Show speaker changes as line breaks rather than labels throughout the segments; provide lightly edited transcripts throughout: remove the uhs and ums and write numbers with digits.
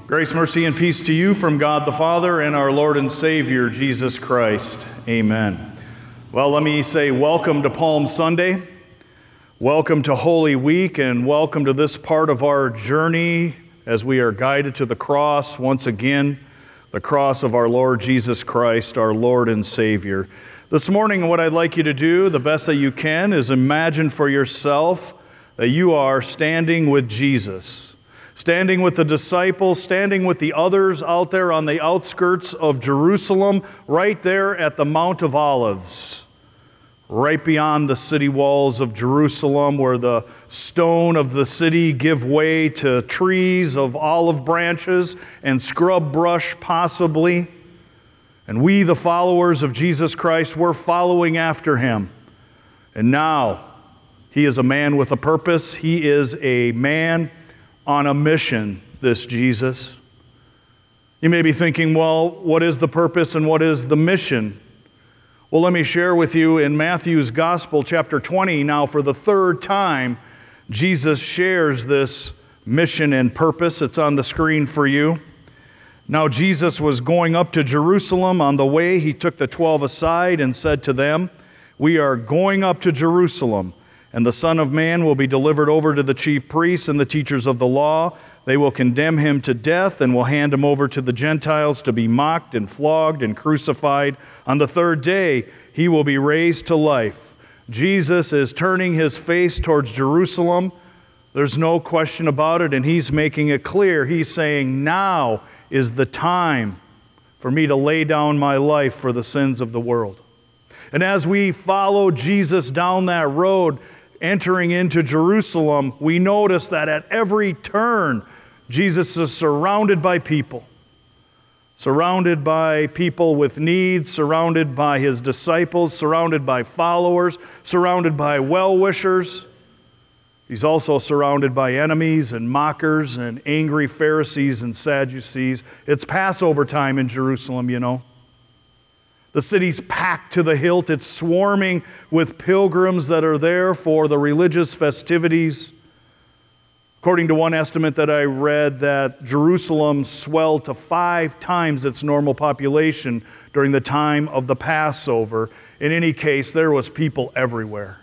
Grace, mercy, and peace to you from God the Father and our Lord and Savior, Jesus Christ. Amen. Well, let me say welcome to Palm Sunday, welcome to Holy Week, and welcome to this part of our journey as we are guided to the cross once again, the cross of our Lord Jesus Christ, our Lord and Savior. This morning, what I'd like you to do, the best that you can, is imagine for yourself that you are standing with Jesus. Standing with the disciples, standing with the others out there on the outskirts of Jerusalem, right there at the Mount of Olives, right beyond the city walls of Jerusalem, where the stone of the city give way to trees of olive branches and scrub brush possibly. And we, the followers of Jesus Christ, we're following after him. And now, he is a man with a purpose. He is a man on a mission, this Jesus. You may be thinking, well, what is the purpose and what is the mission? Well, let me share with you in Matthew's Gospel, chapter 20, now for the third time, Jesus shares this mission and purpose. It's on the screen for you. Now, Jesus was going up to Jerusalem. On the way, he took the 12 aside and said to them, "We are going up to Jerusalem, and the Son of Man will be delivered over to the chief priests and the teachers of the law. They will condemn him to death and will hand him over to the Gentiles to be mocked and flogged and crucified. On the third day, he will be raised to life." Jesus is turning his face towards Jerusalem. There's no question about it, and he's making it clear. He's saying, now is the time for me to lay down my life for the sins of the world. And as we follow Jesus down that road, entering into Jerusalem, we notice that at every turn, Jesus is surrounded by people with needs, surrounded by his disciples, surrounded by followers, surrounded by well-wishers. He's also surrounded by enemies and mockers and angry Pharisees and Sadducees. It's Passover time in Jerusalem, you know. The city's packed to the hilt. It's swarming with pilgrims that are there for the religious festivities. According to one estimate that I read, that Jerusalem swelled to 5 times its normal population during the time of the Passover. In any case, there was people everywhere.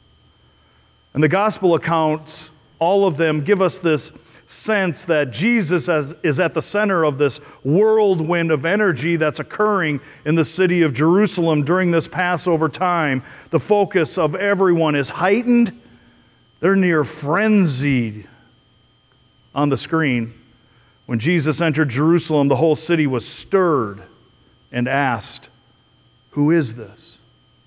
And the gospel accounts, all of them give us this sense that Jesus is at the center of this whirlwind of energy that's occurring in the city of Jerusalem during this Passover time. The focus of everyone is heightened. They're near frenzied. On the screen, when Jesus entered Jerusalem, the whole city was stirred and asked, "Who is this?"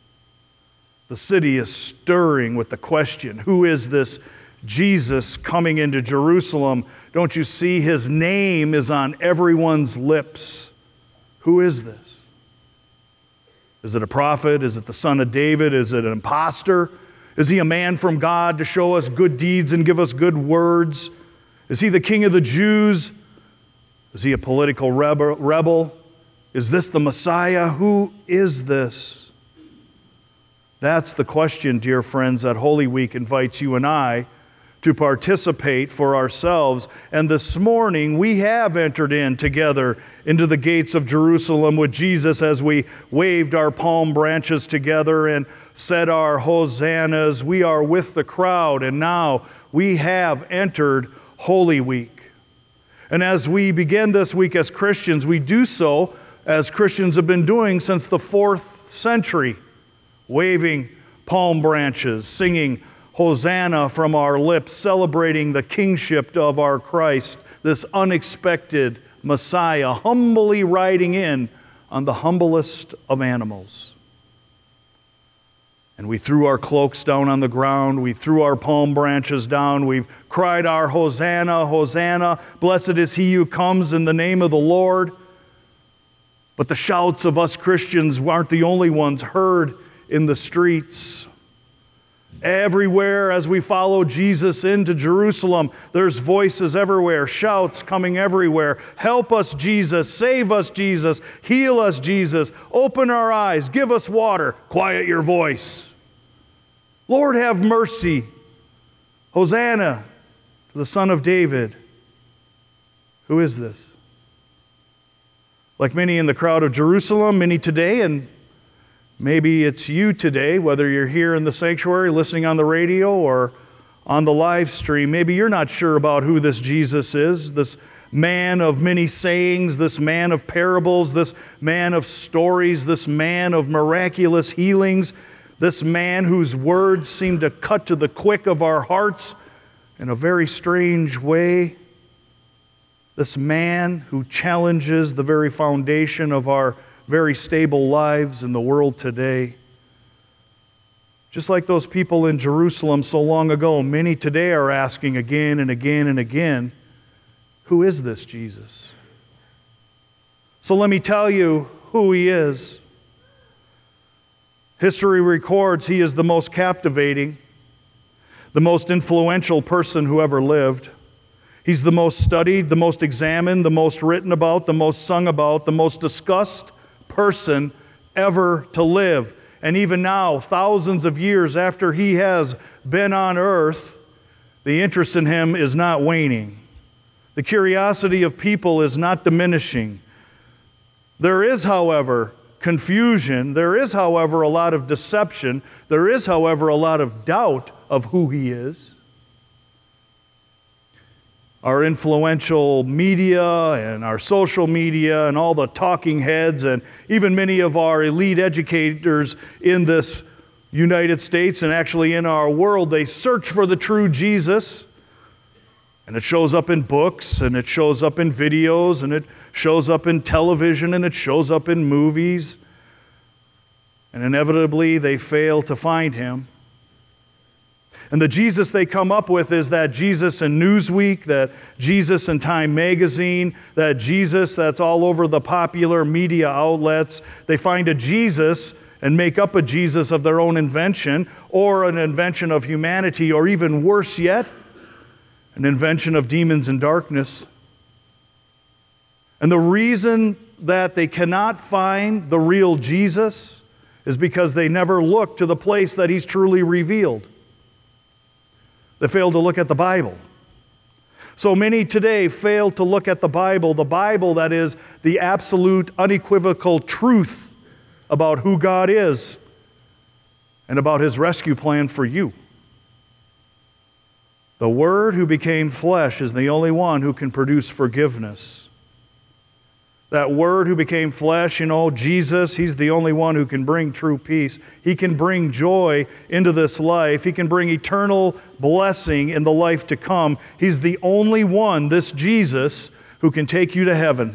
The city is stirring with the question, who is this Jesus coming into Jerusalem? Don't you see his name is on everyone's lips? Who is this? Is it a prophet? Is it the son of David? Is it an imposter? Is he a man from God to show us good deeds and give us good words? Is he the king of the Jews? Is he a political rebel? Is this the Messiah? Who is this? That's the question, dear friends, that Holy Week invites you and I to participate for ourselves. And this morning, we have entered in together into the gates of Jerusalem with Jesus as we waved our palm branches together and said our hosannas. We are with the crowd, and now we have entered Holy Week. And as we begin this week as Christians, we do so as Christians have been doing since the 4th century, waving palm branches, singing Hosanna from our lips, celebrating the kingship of our Christ, this unexpected Messiah, humbly riding in on the humblest of animals. And we threw our cloaks down on the ground. We threw our palm branches down. We've cried our Hosanna, Hosanna. Blessed is he who comes in the name of the Lord. But the shouts of us Christians aren't the only ones heard in the streets. Everywhere as we follow Jesus into Jerusalem, there's voices everywhere, shouts coming everywhere. Help us, Jesus. Save us, Jesus. Heal us, Jesus. Open our eyes. Give us water. Quiet your voice. Lord, have mercy. Hosanna to the Son of David. Who is this? Like many in the crowd of Jerusalem, many today, and maybe it's you today, whether you're here in the sanctuary, listening on the radio, or on the live stream, maybe you're not sure about who this Jesus is, this man of many sayings, this man of parables, this man of stories, this man of miraculous healings, this man whose words seem to cut to the quick of our hearts in a very strange way. This man who challenges the very foundation of our very stable lives in the world today. Just like those people in Jerusalem so long ago, many today are asking again and again and again, who is this Jesus? So let me tell you who he is. History records he is the most captivating, the most influential person who ever lived. He's the most studied, the most examined, the most written about, the most sung about, the most discussed person ever to live. And even now, thousands of years after he has been on earth, the interest in him is not waning. The curiosity of people is not diminishing. There is, however, confusion. There is, however, a lot of deception. There is, however, a lot of doubt of who he is. Our influential media and our social media and all the talking heads and even many of our elite educators in this United States and actually in our world, they search for the true Jesus. And it shows up in books, and it shows up in videos, and it shows up in television, and it shows up in movies. And inevitably, they fail to find him. And the Jesus they come up with is that Jesus in Newsweek, that Jesus in Time Magazine, that Jesus that's all over the popular media outlets. They find a Jesus and make up a Jesus of their own invention, or an invention of humanity, or even worse yet, an invention of demons and darkness. And the reason that they cannot find the real Jesus is because they never look to the place that he's truly revealed. They fail to look at the Bible. So many today fail to look at the Bible that is the absolute, unequivocal truth about who God is and about his rescue plan for you. The Word who became flesh is the only one who can produce forgiveness. That Word who became flesh, Jesus, he's the only one who can bring true peace. He can bring joy into this life. He can bring eternal blessing in the life to come. He's the only one, this Jesus, who can take you to heaven.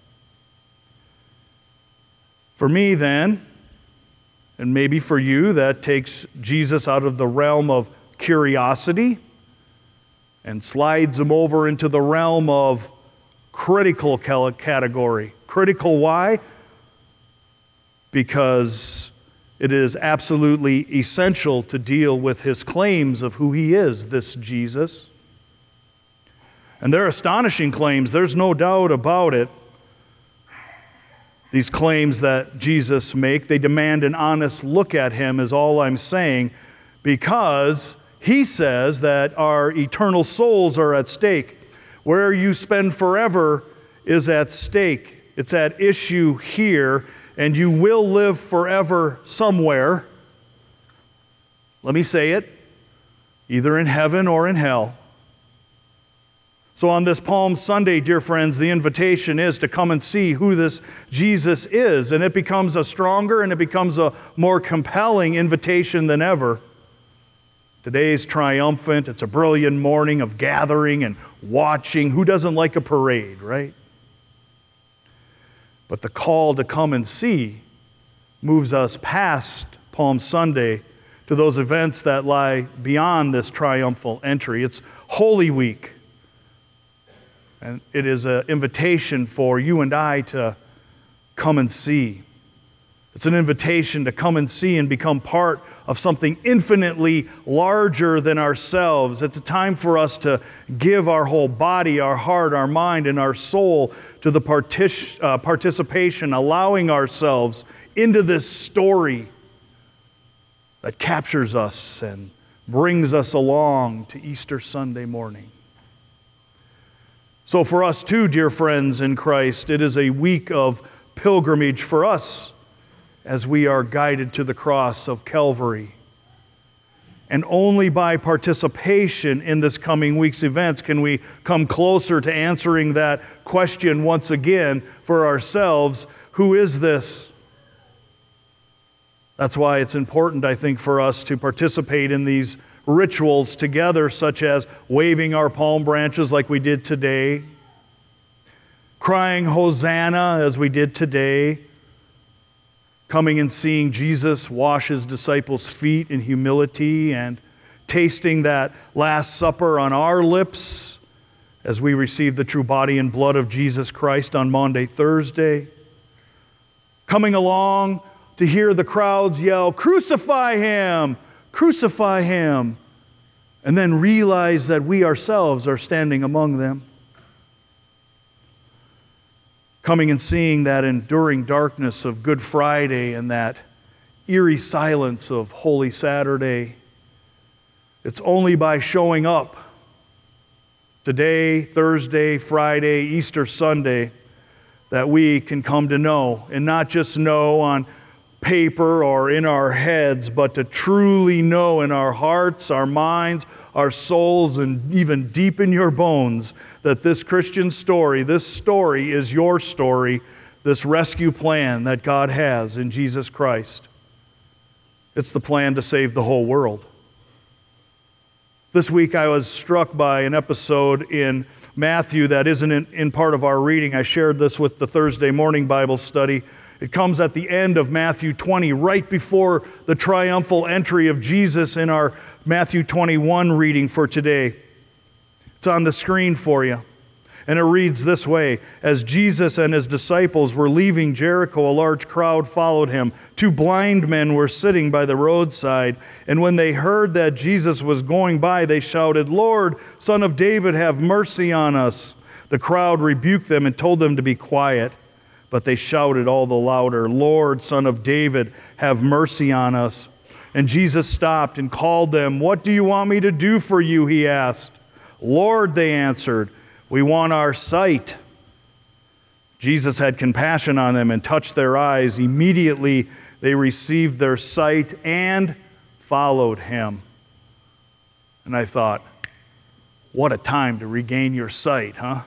For me then, and maybe for you, that takes Jesus out of the realm of curiosity and slides him over into the realm of critical category. Critical, why? Because it is absolutely essential to deal with his claims of who he is, this Jesus. And they're astonishing claims, there's no doubt about it. These claims that Jesus makes, they demand an honest look at him, is all I'm saying, because he says that our eternal souls are at stake. Where you spend forever is at stake. It's at issue here, and you will live forever somewhere. Let me say it, either in heaven or in hell. So on this Palm Sunday, dear friends, the invitation is to come and see who this Jesus is, and it becomes a stronger and it becomes a more compelling invitation than ever. Today's triumphant. It's a brilliant morning of gathering and watching. Who doesn't like a parade, right? But the call to come and see moves us past Palm Sunday to those events that lie beyond this triumphal entry. It's Holy Week. And it is an invitation for you and I to come and see. It's an invitation to come and see and become part of something infinitely larger than ourselves. It's a time for us to give our whole body, our heart, our mind, and our soul to the participation, allowing ourselves into this story that captures us and brings us along to Easter Sunday morning. So for us too, dear friends in Christ, it is a week of pilgrimage for us as we are guided to the cross of Calvary. And only by participation in this coming week's events can we come closer to answering that question once again for ourselves: who is this? That's why it's important, I think, for us to participate in these rituals together, such as waving our palm branches like we did today, crying Hosanna as we did today, coming and seeing Jesus wash his disciples' feet in humility, and tasting that Last Supper on our lips as we receive the true body and blood of Jesus Christ on Maundy Thursday. Coming along to hear the crowds yell, "Crucify him! Crucify him!" and then realize that we ourselves are standing among them. Coming and seeing that enduring darkness of Good Friday and that eerie silence of Holy Saturday. It's only by showing up today, Thursday, Friday, Easter Sunday, that we can come to know, and not just know on paper or in our heads, but to truly know in our hearts, our minds, our souls, and even deep in your bones that this Christian story, this story is your story, this rescue plan that God has in Jesus Christ. It's the plan to save the whole world. This week I was struck by an episode in Matthew that isn't in part of our reading. I shared this with the Thursday morning Bible study. It comes at the end of Matthew 20, right before the triumphal entry of Jesus in our Matthew 21 reading for today. It's on the screen for you. And it reads this way: As Jesus and his disciples were leaving Jericho, a large crowd followed him. 2 blind men were sitting by the roadside. And when they heard that Jesus was going by, they shouted, "Lord, Son of David, have mercy on us." The crowd rebuked them and told them to be quiet. But they shouted all the louder, "Lord, Son of David, have mercy on us." And Jesus stopped and called them. "What do you want me to do for you?" he asked. "Lord," they answered, "we want our sight." Jesus had compassion on them and touched their eyes. Immediately they received their sight and followed him. And I thought, what a time to regain your sight, huh?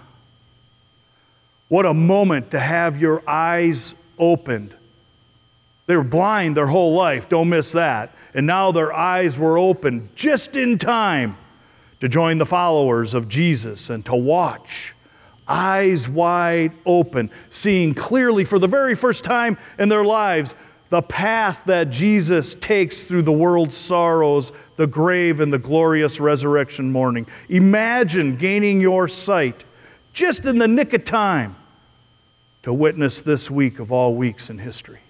What a moment to have your eyes opened. They were blind their whole life, don't miss that. And now their eyes were opened just in time to join the followers of Jesus and to watch, eyes wide open, seeing clearly for the very first time in their lives the path that Jesus takes through the world's sorrows, the grave, and the glorious resurrection morning. Imagine gaining your sight just in the nick of time to witness this week of all weeks in history.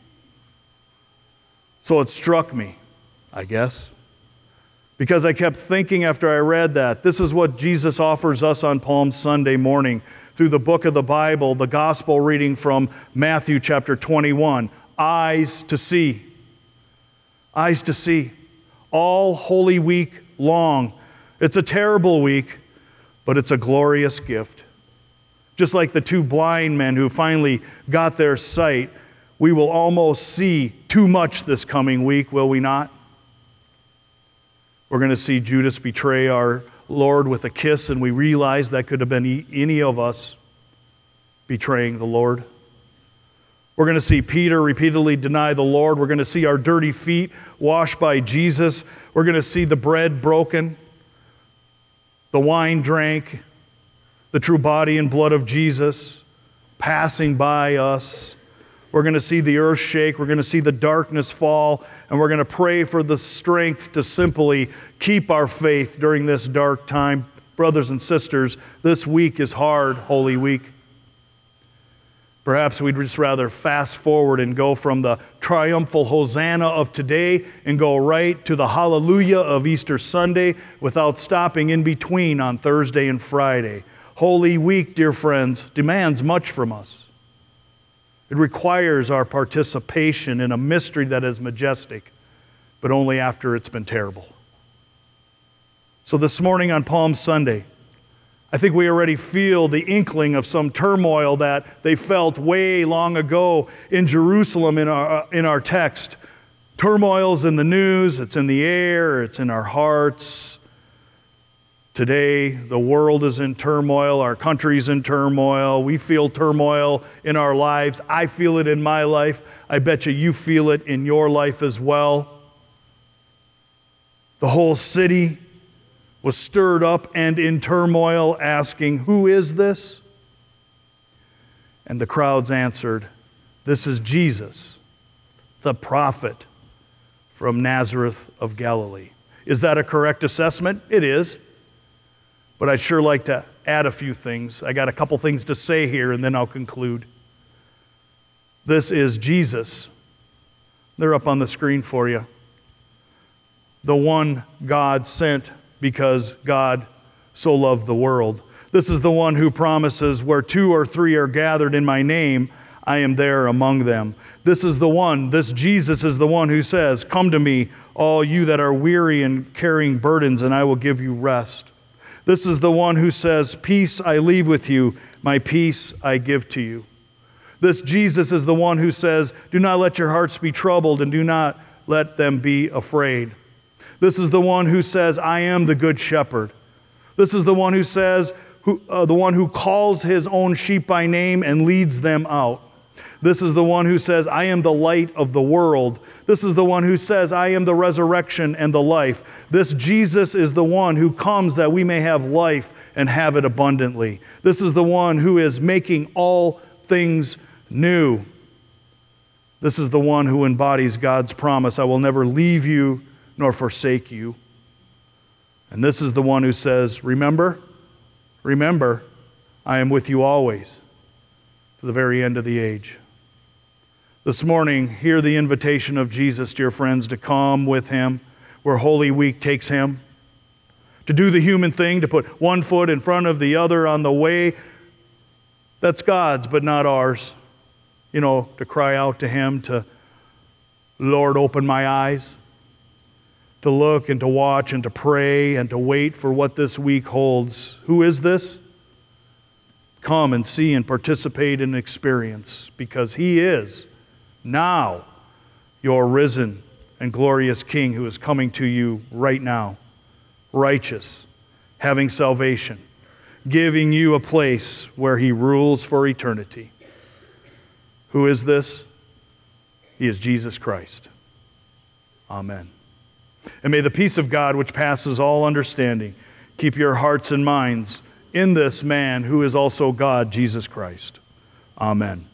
So it struck me, I guess, because I kept thinking after I read that, this is what Jesus offers us on Palm Sunday morning through the book of the Bible, the gospel reading from Matthew chapter 21. Eyes to see. Eyes to see. All Holy Week long. It's a terrible week, but it's a glorious gift. Just like the 2 blind men who finally got their sight, we will almost see too much this coming week, will we not? We're going to see Judas betray our Lord with a kiss, and we realize that could have been any of us betraying the Lord. We're going to see Peter repeatedly deny the Lord. We're going to see our dirty feet washed by Jesus. We're going to see the bread broken, the wine drank, the true body and blood of Jesus passing by us. We're going to see the earth shake. We're going to see the darkness fall. And we're going to pray for the strength to simply keep our faith during this dark time. Brothers and sisters, this week is hard, Holy Week. Perhaps we'd just rather fast forward and go from the triumphal Hosanna of today and go right to the Hallelujah of Easter Sunday without stopping in between on Thursday and Friday. Holy Week, dear friends, demands much from us. It requires our participation in a mystery that is majestic, but only after it's been terrible. So this morning on Palm Sunday, I think we already feel the inkling of some turmoil that they felt way long ago in Jerusalem in our text. Turmoil's in the news, it's in the air, it's in our hearts. Today, the world is in turmoil, our country's in turmoil, we feel turmoil in our lives. I feel it in my life. I bet you feel it in your life as well. The whole city was stirred up and in turmoil, asking, "Who is this?" And the crowds answered, "This is Jesus, the prophet from Nazareth of Galilee." Is that a correct assessment? It is. But I'd sure like to add a few things. I got a couple things to say here, and then I'll conclude. This is Jesus. They're up on the screen for you. The one God sent because God so loved the world. This is the one who promises, "Where 2 or 3 are gathered in my name, I am there among them." This is the one, this Jesus is the one who says, "Come to me, all you that are weary and carrying burdens, and I will give you rest." This is the one who says, "Peace I leave with you, my peace I give to you." This Jesus is the one who says, "Do not let your hearts be troubled, and do not let them be afraid." This is the one who says, "I am the good shepherd." This is the one who says, the one who calls his own sheep by name and leads them out. This is the one who says, "I am the light of the world." This is the one who says, "I am the resurrection and the life." This Jesus is the one who comes that we may have life and have it abundantly. This is the one who is making all things new. This is the one who embodies God's promise, "I will never leave you nor forsake you." And this is the one who says, remember, I am with you always to the very end of the age. This morning, hear the invitation of Jesus, dear friends, to come with him where Holy Week takes him, to do the human thing, to put one foot in front of the other on the way that's God's but not ours. To cry out to him, to, "Lord, open my eyes," to look and to watch and to pray and to wait for what this week holds. Who is this? Come and see and participate and experience, because he is now your risen and glorious King who is coming to you right now, righteous, having salvation, giving you a place where he rules for eternity. Who is this? He is Jesus Christ. Amen. And may the peace of God, which passes all understanding, keep your hearts and minds in this man who is also God, Jesus Christ. Amen.